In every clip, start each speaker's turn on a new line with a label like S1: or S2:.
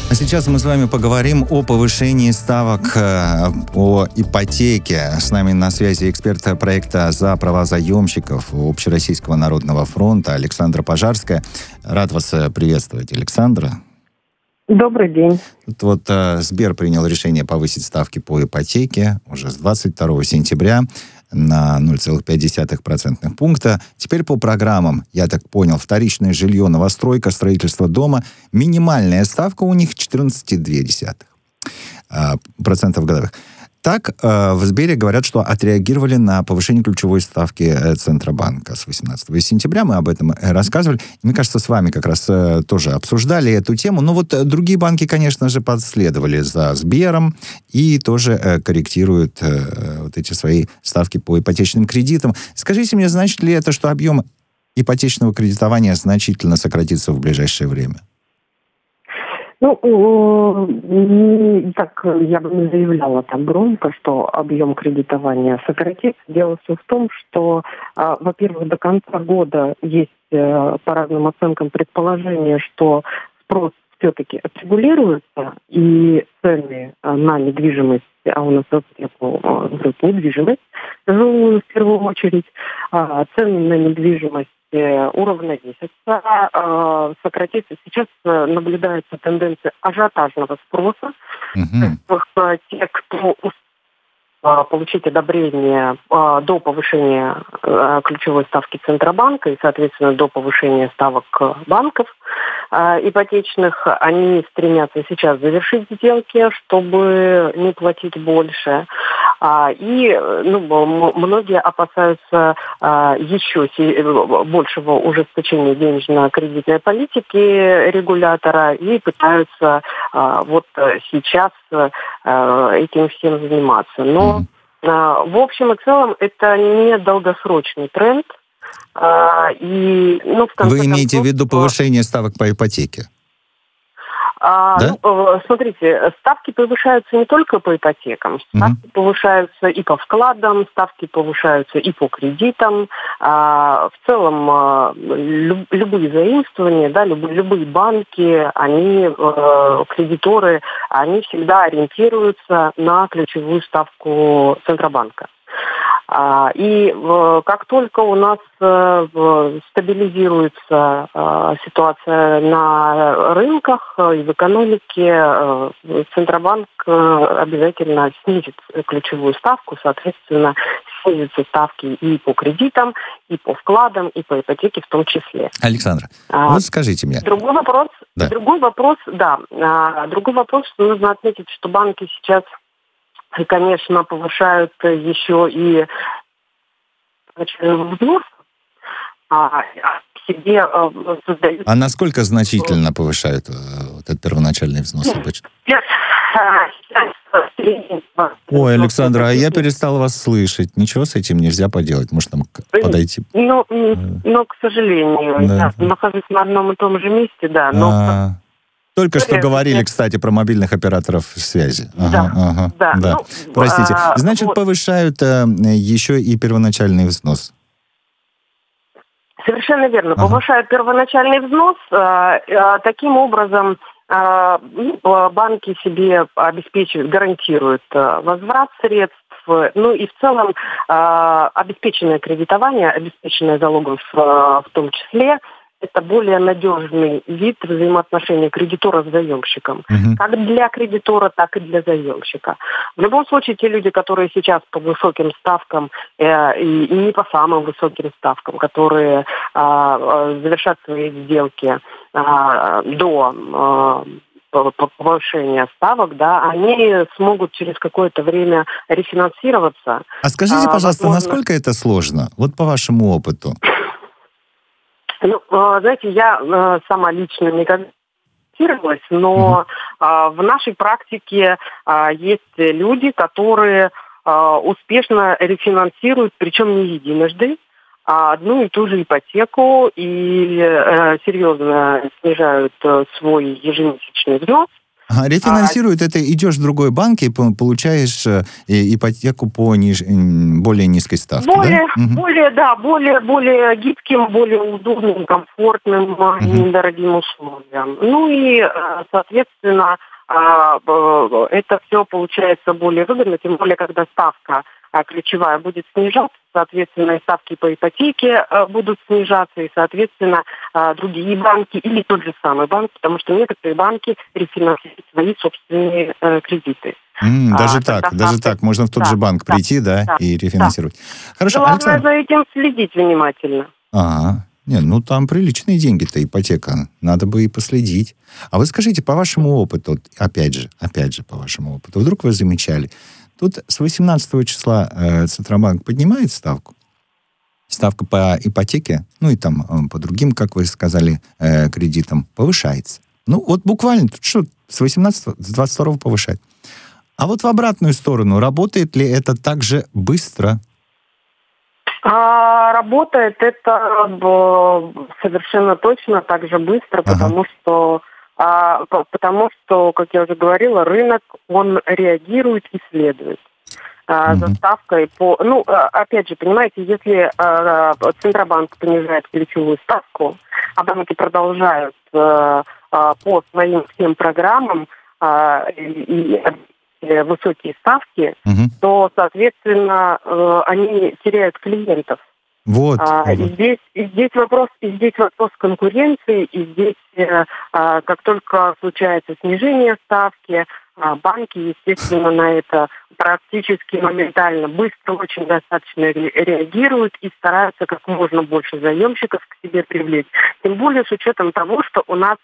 S1: А сейчас мы с вами поговорим о повышении ставок по ипотеке. С нами на связи эксперт проекта «За права заемщиков» Общероссийского народного фронта Александра Пожарская. Рад вас приветствовать, Александра.
S2: Добрый день.
S1: Тут вот Сбер принял решение повысить ставки по ипотеке уже с 22 сентября на 0,5% пункта. Теперь по программам, я так понял, вторичное жилье, новостройка, строительство дома, минимальная ставка у них 14,2% годовых. Так, в Сбере говорят, что отреагировали на повышение ключевой ставки Центробанка с 18 сентября. Мы об этом рассказывали. Мне кажется, с вами как раз тоже обсуждали эту тему. Но вот другие банки, конечно же, последовали за Сбером и тоже корректируют вот эти свои ставки по ипотечным кредитам. Скажите мне, значит ли это, что объем ипотечного кредитования значительно сократится в ближайшее время?
S2: Так я бы не заявляла так громко, что объем кредитования сократится. Дело все в том, что, во-первых, до конца года есть по разным оценкам предположение, что спрос все-таки отрегулируется, и цены на недвижимость, а у нас недвижимость, в первую очередь, цены на недвижимость уравновесится, сократится. Сейчас наблюдается тенденция ажиотажного спроса. Те, кто получить одобрение до повышения ключевой ставки Центробанка и, соответственно, до повышения ставок банков ипотечных, они стремятся сейчас завершить сделки, чтобы не платить больше. Многие опасаются еще большего ужесточения денежно-кредитной политики регулятора и пытаются сейчас этим всем заниматься. Но в общем и целом это не долгосрочный тренд.
S1: Вы имеете в виду повышение ставок по ипотеке? Да?
S2: Смотрите, ставки повышаются не только по ипотекам, ставки повышаются и по вкладам, ставки повышаются и по кредитам. В целом любые заимствования, любые банки, кредиторы, они всегда ориентируются на ключевую ставку Центробанка. И как только у нас стабилизируется ситуация на рынках и в экономике, Центробанк обязательно снизит ключевую ставку, соответственно, снизятся ставки и по кредитам, и по вкладам, и по ипотеке в том числе.
S1: Александра, вот скажите мне.
S2: Другой вопрос, что нужно отметить, что банки сейчас, конечно, повышают еще и взнос, себе создают...
S1: А насколько значительно повышают этот первоначальный взнос обычно? Ой, Александра, а я перестал вас слышать. Ничего с этим нельзя поделать? Может, там подойти?
S2: Но, к сожалению, я нахожусь на одном и том же месте, но...
S1: Только что говорили, кстати, про мобильных операторов связи. Да. Простите. Значит, повышают еще и первоначальный взнос.
S2: Совершенно верно. Повышают первоначальный взнос. Таким образом, банки себе обеспечивают, гарантируют возврат средств. Ну и в целом обеспеченное кредитование, обеспеченное залогом в том числе, это более надежный вид взаимоотношений кредитора с заемщиком. Как для кредитора, так и для заемщика. В любом случае, те люди, которые сейчас по высоким ставкам и не по самым высоким ставкам, которые завершат свои сделки до повышения ставок, они смогут через какое-то время рефинансироваться.
S1: А скажите, пожалуйста, насколько это сложно? Вот по вашему опыту.
S2: Знаете, я сама лично никогда не финансировалась, но в нашей практике есть люди, которые успешно рефинансируют, причем не единожды, одну и ту же ипотеку и серьезно снижают свой ежемесячный взнос.
S1: Рефинансируют, это идешь в другой банк и получаешь ипотеку по более низкой ставке, да?
S2: Более гибким, более удобным, комфортным, недорогим условиям. Ну и, соответственно, это все получается более выгодно, тем более, когда ставка ключевая будет снижаться, соответственно, и ставки по ипотеке будут снижаться, и, соответственно, другие банки или тот же самый банк, потому что некоторые банки рефинансируют свои собственные кредиты.
S1: Даже так. Можно в тот же банк прийти, и рефинансировать.
S2: Да.
S1: Хорошо,
S2: Главное
S1: Александр.
S2: за этим следить внимательно.
S1: Нет, там приличные деньги-то, ипотека. Надо бы и последить. А вы скажите, по вашему опыту, опять же, по вашему опыту, вдруг вы замечали, тут с 18 числа Центробанк поднимает ставку? Ставка по ипотеке, и там по другим, как вы сказали, кредитам повышается. Вот буквально, тут что, с 18 с 22 повышает. А вот в обратную сторону, работает ли это так же быстро?
S2: Работает это совершенно точно так же быстро, потому что, как я уже говорила, рынок, он реагирует и следует за ставкой опять же, понимаете, если Центробанк понижает ключевую ставку, а банки продолжают по своим всем программам и высокие ставки, то, соответственно, они теряют клиентов. Здесь вопрос конкуренции, и здесь, как только случается снижение ставки, банки, естественно, на это практически моментально, быстро, очень достаточно реагируют и стараются как можно больше заемщиков к себе привлечь. Тем более с учетом того, что у нас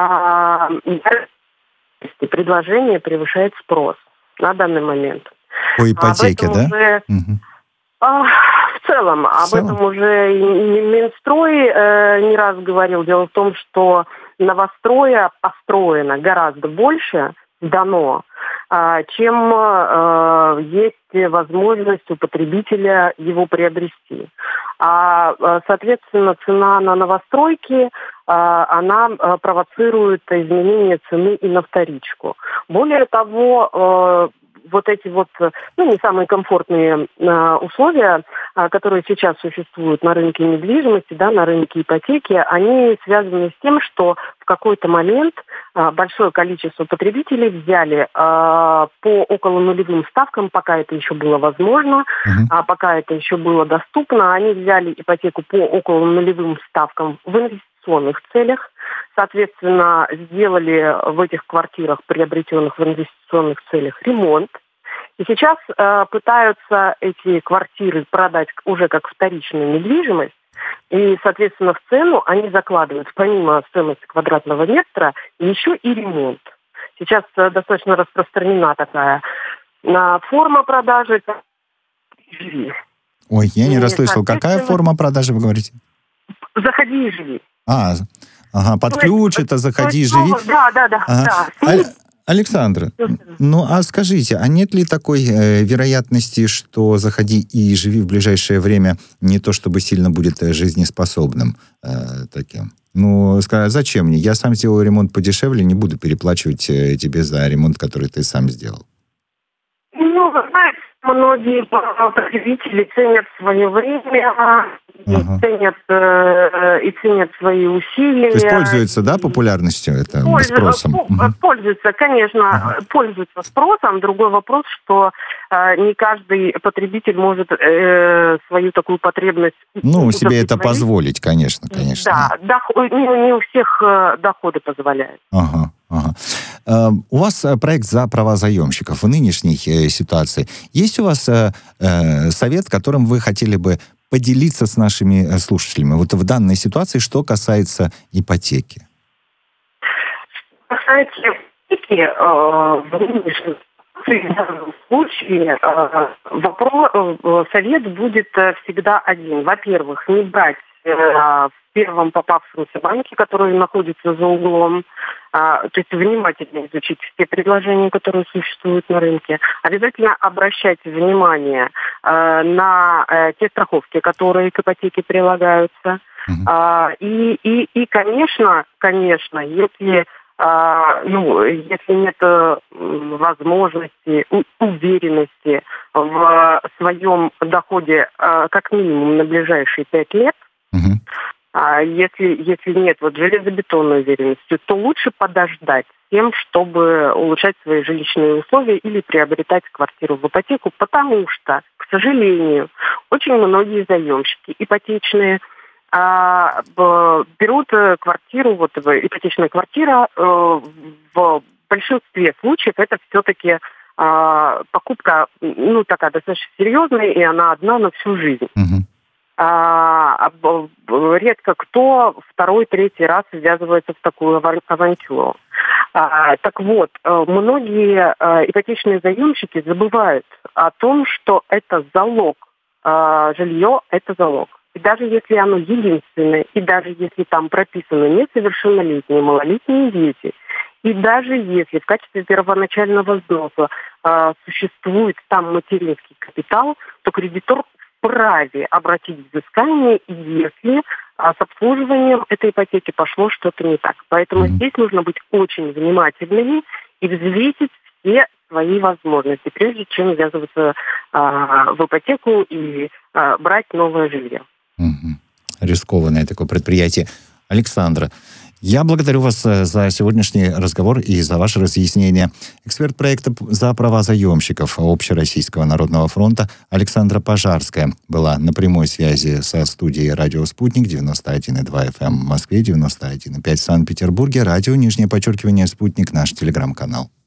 S2: предложение превышает спрос на данный момент.
S1: По ипотеке, да?
S2: В целом, об этом уже и Минстрой не раз говорил. Дело в том, что новостроя построено гораздо больше, дано, чем есть возможность у потребителя его приобрести. Соответственно, цена на новостройки, она провоцирует изменение цены и на вторичку. Более того, эти не самые комфортные условия, которые сейчас существуют на рынке недвижимости, на рынке ипотеки, они связаны с тем, что в какой-то момент большое количество потребителей взяли по около нулевым ставкам, пока это еще было возможно, пока это еще было доступно, они взяли ипотеку по около нулевым ставкам в инвестиционных целях, соответственно, сделали в этих квартирах, приобретенных в инвестиционных целях, ремонт. И сейчас пытаются эти квартиры продать уже как вторичную недвижимость. И, соответственно, в цену они закладывают, помимо стоимости квадратного метра, еще и ремонт. Сейчас достаточно распространена такая форма продажи.
S1: Ой, я не расслышал. Какая форма продажи, вы говорите?
S2: Заходи и живи.
S1: Под ключ это заходи и живи.
S2: Да.
S1: Александра, а скажите, а нет ли такой вероятности, что заходи и живи в ближайшее время не то чтобы сильно будет жизнеспособным таким? Зачем мне? Я сам сделал ремонт подешевле, не буду переплачивать тебе за ремонт, который ты сам сделал.
S2: Знаете, многие потребители ценят свое время, ценят свои усилия.
S1: То есть пользуются, популярностью, спросом?
S2: Пользуются, конечно, пользуются спросом. Другой вопрос, что не каждый потребитель может свою такую потребность...
S1: себе это позволить, конечно.
S2: Да, не у всех доходы позволяют.
S1: У вас проект за права заемщиков в нынешней ситуации. Есть у вас совет, которым вы хотели бы поделиться с нашими слушателями в данной ситуации, что касается ипотеки?
S2: Что касается ипотеки, в нынешнем случае совет будет всегда один. Во-первых, не брать в первом попавшемся банке, который находится за углом, то есть внимательно изучить все предложения, которые существуют на рынке. Обязательно обращайте внимание на те страховки, которые к ипотеке прилагаются. И конечно, если если нет возможности, уверенности в своем доходе как минимум на ближайшие 5 лет, если нет железобетонной уверенности, то лучше подождать с тем, чтобы улучшать свои жилищные условия или приобретать квартиру в ипотеку, потому что, к сожалению, очень многие заемщики ипотечные берут квартиру, ипотечная квартира, в большинстве случаев это все-таки покупка, такая достаточно серьезная, и она одна на всю жизнь. Редко кто второй, третий раз ввязывается в такую авантюру. Так вот, многие ипотечные заемщики забывают о том, что это залог. Жилье – это залог. И даже если оно единственное, и даже если там прописаны несовершеннолетние, малолетние дети, и даже если в качестве первоначального взноса существует там материнский капитал, то кредитор вправе обратить взыскание, если с обслуживанием этой ипотеки пошло что-то не так. Поэтому здесь нужно быть очень внимательными и взвесить все свои возможности, прежде чем ввязываться в ипотеку и брать новое жилье.
S1: Рискованное такое предприятие. Александра, я благодарю вас за сегодняшний разговор и за ваше разъяснение. Эксперт проекта «За права заемщиков» Общероссийского народного фронта Александра Пожарская была на прямой связи со студией «Радио Спутник» 91,2 FM в Москве, 91,5 в Санкт-Петербурге, радио, _Спутник, наш телеграм-канал.